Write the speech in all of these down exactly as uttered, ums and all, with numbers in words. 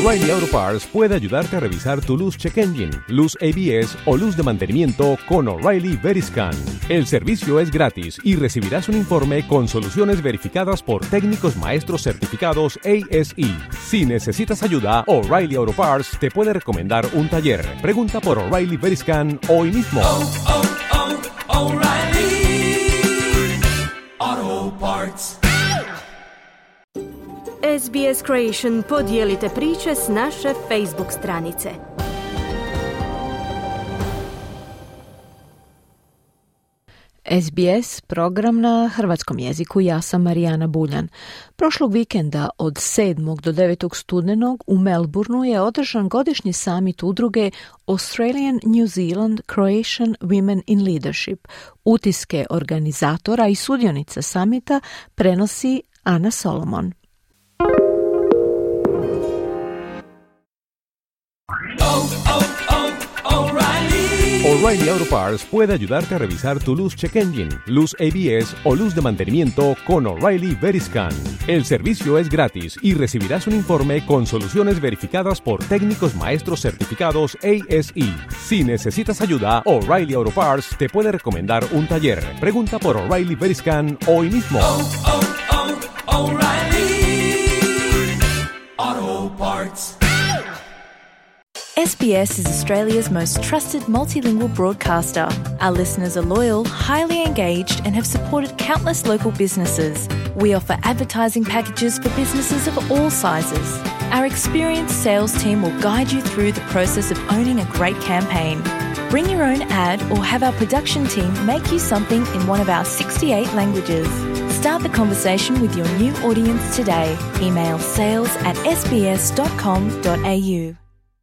O'Reilly Auto Parts puede ayudarte a revisar tu luz check engine, luz A B S o luz de mantenimiento con O'Reilly Veriscan. El servicio es gratis y recibirás un informe con soluciones verificadas por técnicos maestros certificados A S E. Si necesitas ayuda, O'Reilly Auto Parts te puede recomendar un taller. Pregunta por O'Reilly Veriscan hoy mismo. Oh, oh, oh, O'Reilly Auto Parts. S B S Creation podijelite priče s naše Facebook stranice. S B S program na hrvatskom jeziku, ja sam Marijana Buljan. Prošlog vikenda od sedmog do devetog studenog u Melbourneu je održan godišnji summit udruge Australian New Zealand Croatian Women in Leadership. Utiske organizatora i sudionica summita prenosi Ana Solomon. Oh, oh, oh, O'Reilly. O'Reilly Auto Parts puede ayudarte a revisar tu luz check engine, luz A B S o luz de mantenimiento con O'Reilly Veriscan. El servicio es gratis y recibirás un informe con soluciones verificadas por técnicos maestros certificados A S E. Si necesitas ayuda, O'Reilly Auto Parts te puede recomendar un taller. Pregunta por O'Reilly Veriscan hoy mismo. Oh, oh, oh, O'Reilly Auto Parts. S B S is Australia's most trusted multilingual broadcaster. Our listeners are loyal, highly engaged, and have supported countless local businesses. We offer advertising packages for businesses of all sizes. Our experienced sales team will guide you through the process of owning a great campaign. Bring your own ad or have our production team make you something in one of our sixty-eight languages. Start the conversation with your new audience today. Email sales at s b s dot com dot a u.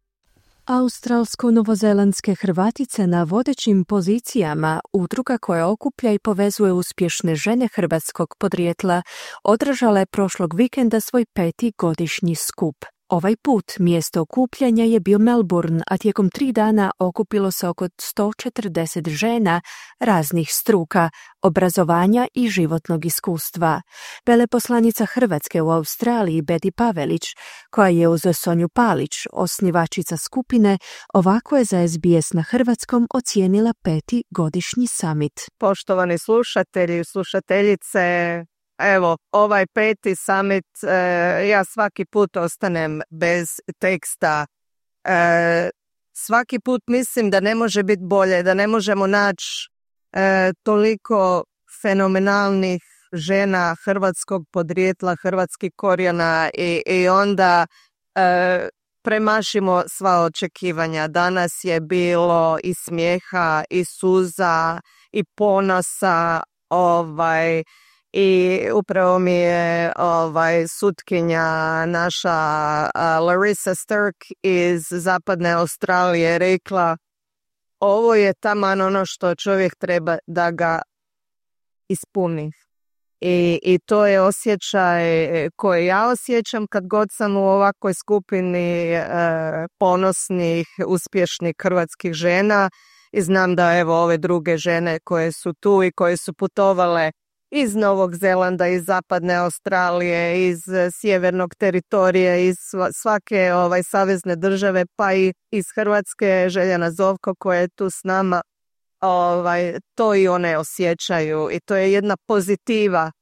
Australsko-novozelandske Hrvatice na vodećim pozicijama, udruga koja okuplja i povezuje uspješne žene hrvatskog podrijetla, održala je prošlog vikenda svoj peti godišnji skup. Ovaj put mjesto okupljanja je bio Melbourne, a tijekom tri dana okupilo se oko sto četrdeset žena raznih struka, obrazovanja i životnog iskustva. Veleposlanica Hrvatske u Australiji Beti Pavelić, koja je uz Sonju Palić, osnivačica skupine, ovako je za S B S na hrvatskom ocijenila peti godišnji summit. Poštovani slušatelji i slušateljice, evo, ovaj peti summit, e, ja svaki put ostanem bez teksta. E, svaki put mislim da ne može biti bolje, da ne možemo naći e, toliko fenomenalnih žena hrvatskog podrijetla, hrvatskih korijena i, i onda e, premašimo sva očekivanja. Danas je bilo i smijeha, i suza, i ponosa, ovaj... I upravo mi je ovaj, sutkinja naša uh, Larissa Stirk iz zapadne Australije rekla, ovo je taman ono što čovjek treba da ga ispuni. I, i to je osjećaj koji ja osjećam kad god sam u ovakvoj skupini uh, ponosnih, uspješnih hrvatskih žena i znam da evo ove druge žene koje su tu i koje su putovale iz Novog Zelanda, iz zapadne Australije, iz sjevernog teritorija, iz svake ovaj, savezne države, pa i iz Hrvatske, Željana Zovko koja je tu s nama, ovaj, to i one osjećaju i to je jedna pozitiva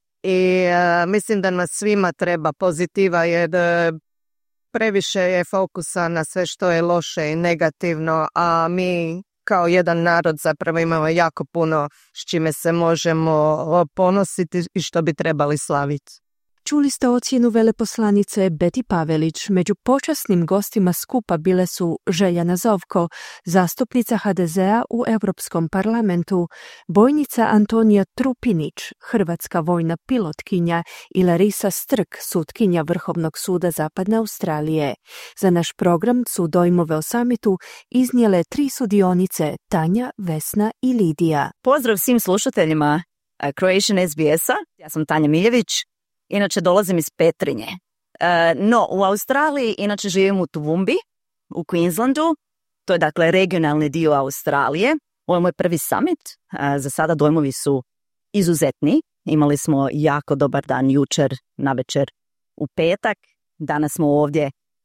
i uh, mislim da nas svima treba pozitiva jer uh, previše je fokusa na sve što je loše i negativno, a mi kao jedan narod zapravo imamo jako puno s čime se možemo ponositi i što bi trebali slaviti. Čuli ste ocjenu veleposlanice Beti Pavelić. Među počasnim gostima skupa bile su Željana Zovko, zastupnica H D Z-a u Europskom parlamentu, bojnica Antonija Trupinić, hrvatska vojna pilotkinja i Larissa Stirk, sutkinja Vrhovnog suda Zapadne Australije. Za naš program su dojmove o samitu iznijele tri sudionice, Tanja, Vesna i Lidija. Pozdrav svim slušateljima Croatian S B S-a, ja sam Tanja Miljević. Inače dolazim iz Petrinje. E, no, u Australiji inače živim u Toowoomba, u Queenslandu. To je dakle regionalni dio Australije. Ovo je moj prvi summit. E, za sada dojmovi su izuzetni. Imali smo jako dobar dan jučer navečer u petak. Danas smo ovdje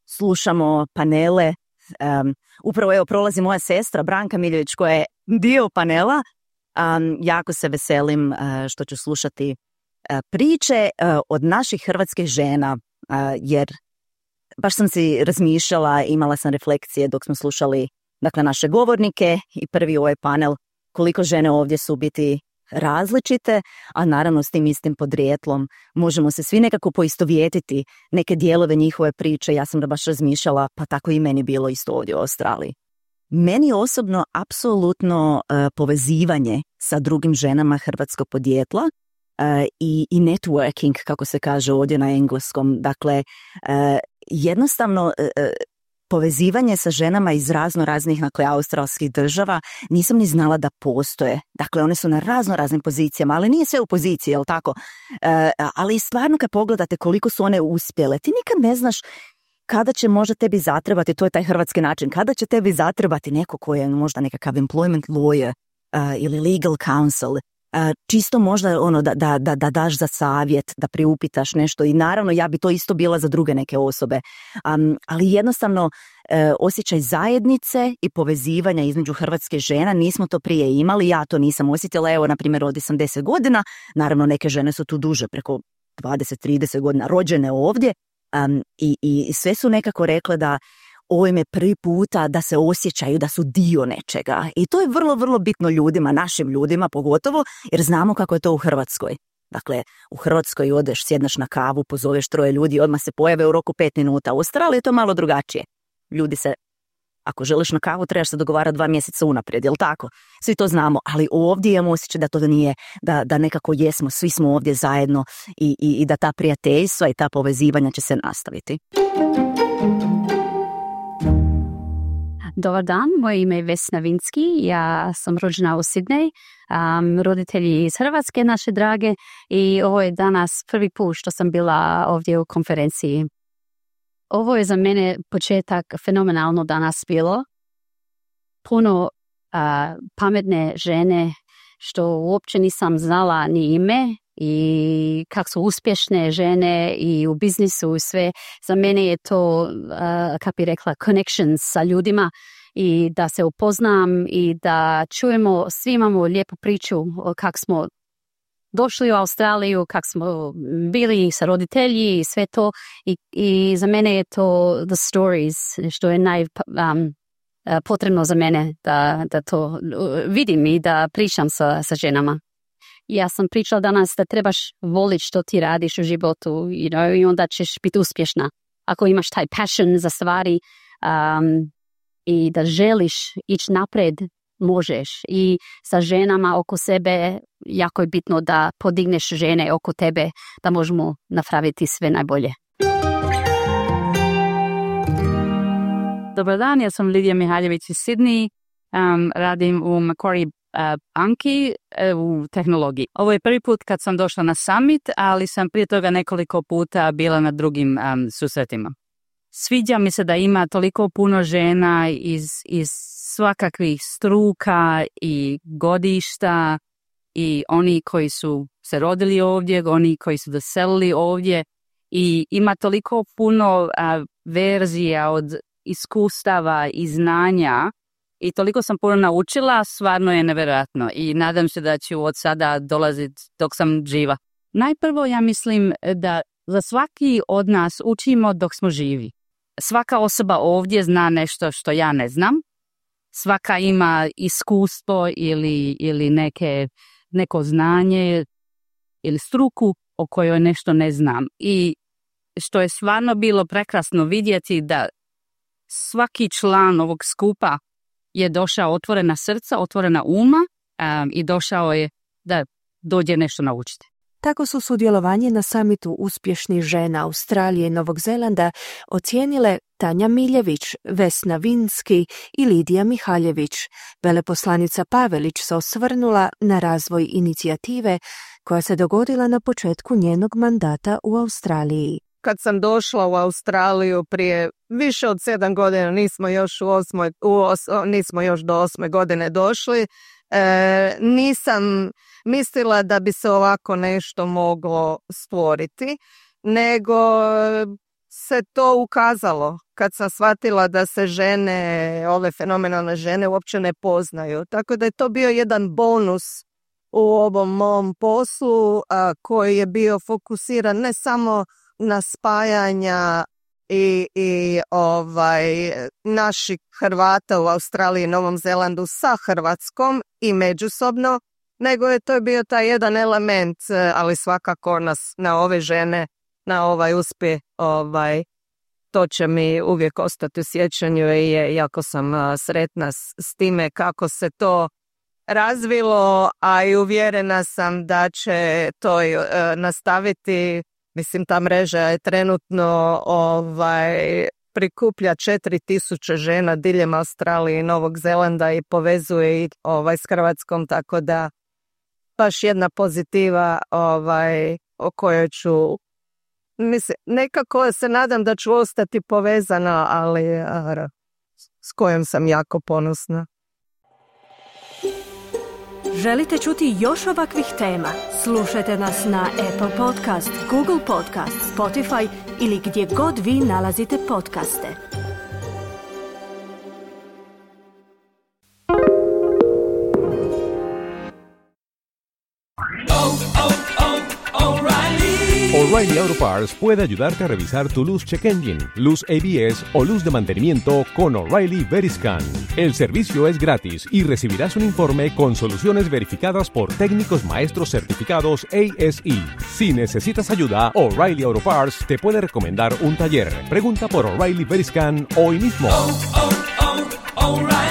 slušamo panele. Um, upravo evo prolazi moja sestra Branka Miljević koja je dio panela. Um, jako se veselim uh, što ću slušati uh, priče uh, od naših hrvatskih žena, uh, jer baš sam si razmišljala, imala sam refleksije dok smo slušali dakle, naše govornike i prvi ovaj panel, koliko žene ovdje su biti različite, a naravno s tim istim podrijetlom možemo se svi nekako poistovjetiti neke dijelove njihove priče. Ja sam da baš razmišljala, pa tako i meni bilo isto ovdje u Australiji. Meni osobno apsolutno uh, povezivanje sa drugim ženama hrvatskog podrijetla uh, i, i networking, kako se kaže ovdje na engleskom. Dakle, uh, jednostavno uh, povezivanje sa ženama iz razno raznih dakle, australskih država nisam ni znala da postoje. Dakle, one su na razno raznim pozicijama, ali nije sve u poziciji, jel tako? E, ali stvarno kad pogledate koliko su one uspjele, ti nikad ne znaš kada će možda tebi zatrebati, to je taj hrvatski način, kada će tebi zatrebati neko ko je možda nekakav employment lawyer uh, ili legal counsel, uh, čisto možda ono da, da, da, da daš za savjet, da priupitaš nešto i naravno ja bi to isto bila za druge neke osobe. Um, ali jednostavno uh, osjećaj zajednice i povezivanja između hrvatske žena, nismo to prije imali, ja to nisam osjetila, evo na primjer ovdje sam deset godina, naravno neke žene su tu duže, preko dvadeset trideset godina, rođene ovdje. Um, i, i sve su nekako rekle da ovo im je prvi puta da se osjećaju da su dio nečega i to je vrlo, vrlo bitno ljudima, našim ljudima pogotovo, jer znamo kako je to u Hrvatskoj. Dakle, u Hrvatskoj odeš, sjedneš na kavu, pozoveš troje ljudi, odmah se pojave u roku pet minuta. U Australiji je to malo drugačije. Ljudi se, ako želiš na kavu, trebaš se dogovarati dva mjeseca unaprijed, jel tako? Svi to znamo, ali ovdje imamo osjećaj da to nije, da, da nekako jesmo, svi smo ovdje zajedno i, i, i da ta prijateljstva i ta povezivanja će se nastaviti. Dobar dan, moje ime je Vesna Vinski, ja sam rođena u Sidney, um, roditelji iz Hrvatske, naše drage, i ovo je danas prvi put što sam bila ovdje u konferenciji. Ovo je za mene početak fenomenalno danas bilo. Puno uh, pametne žene što uopće nisam znala ni ime i kako su uspješne žene i u biznisu i sve. Za mene je to, uh, kako bi rekla, connections sa ljudima i da se upoznam i da čujemo, svi imamo lijepu priču kako smo došli u Australiju, kako smo bili sa roditelji i sve to. I, i za mene je to the stories, što je naj... Um, potrebno za mene da, da to vidim i da pričam sa, sa ženama. Ja sam pričala danas da trebaš voliti što ti radiš u životu, you know, i onda ćeš biti uspješna. Ako imaš taj passion za stvari um, i da želiš ići napred, možeš. I sa ženama oko sebe jako je bitno da podigneš žene oko tebe, da možemo napraviti sve najbolje. Dobar dan, ja sam Lidija Mihaljević iz Sidney, um, radim u Macquarie uh, banki uh, u tehnologiji. Ovo je prvi put kad sam došla na summit, ali sam prije toga nekoliko puta bila na drugim um, susretima. Sviđa mi se da ima toliko puno žena iz, iz svakakvih struka i godišta i oni koji su se rodili ovdje, oni koji su doselili ovdje i ima toliko puno uh, verzija od iskustava i znanja i toliko sam puno naučila, stvarno je nevjerojatno i nadam se da ću od sada dolaziti dok sam živa. Najprvo ja mislim da za svaki od nas učimo dok smo živi. Svaka osoba ovdje zna nešto što ja ne znam. Svaka ima iskustvo ili, ili neke, neko znanje ili struku o kojoj nešto ne znam. I što je stvarno bilo prekrasno vidjeti da svaki član ovog skupa je došao otvorena srca, otvorena uma um, i došao je da dođe nešto naučiti. Tako su sudjelovanje na samitu uspješnih žena Australije i Novog Zelanda ocijenile Tanja Miljević, Vesna Vinski i Lidija Mihaljević. Veleposlanica Pavelić se osvrnula na razvoj inicijative koja se dogodila na početku njenog mandata u Australiji. Kad sam došla u Australiju prije više od sedam godina, nismo još, u osmoj, u os, nismo još do osme godine došli, e, nisam mislila da bi se ovako nešto moglo stvoriti, nego se to ukazalo, kad sam shvatila da se žene, ove fenomenalne žene uopće ne poznaju. Tako da je to bio jedan bonus u ovom mom poslu a, koji je bio fokusiran ne samo na spajanja i, i ovaj, naših Hrvata u Australiji i Novom Zelandu sa Hrvatskom i međusobno, nego je to bio taj jedan element, ali svakako nas, na ove žene, na ovaj uspjeh, ovaj, to će mi uvijek ostati u sjećanju i je, jako sam a, sretna s, s time kako se to razvilo, a i uvjerena sam da će to i, a, nastaviti. Mislim, ta mreža je trenutno ovaj, prikuplja četiri tisuće žena diljem Australije i Novog Zelanda i povezuje ih ovaj, s Hrvatskom, tako da baš jedna pozitiva ovaj, o kojoj ću, mislim, nekako se nadam da ću ostati povezana, ali a, s kojom sam jako ponosna. Želite čuti još ovakvih tema? Slušajte nas na Apple Podcast, Google Podcast, Spotify ili gdje god vi nalazite podcaste. O'Reilly Auto Parts puede ayudarte a revisar tu luz check engine, luz A B S o luz de mantenimiento con O'Reilly Veriscan. El servicio es gratis y recibirás un informe con soluciones verificadas por técnicos maestros certificados A S E. Si necesitas ayuda, O'Reilly Auto Parts te puede recomendar un taller. Pregunta por O'Reilly Veriscan hoy mismo. Oh, oh, oh, O'Reilly.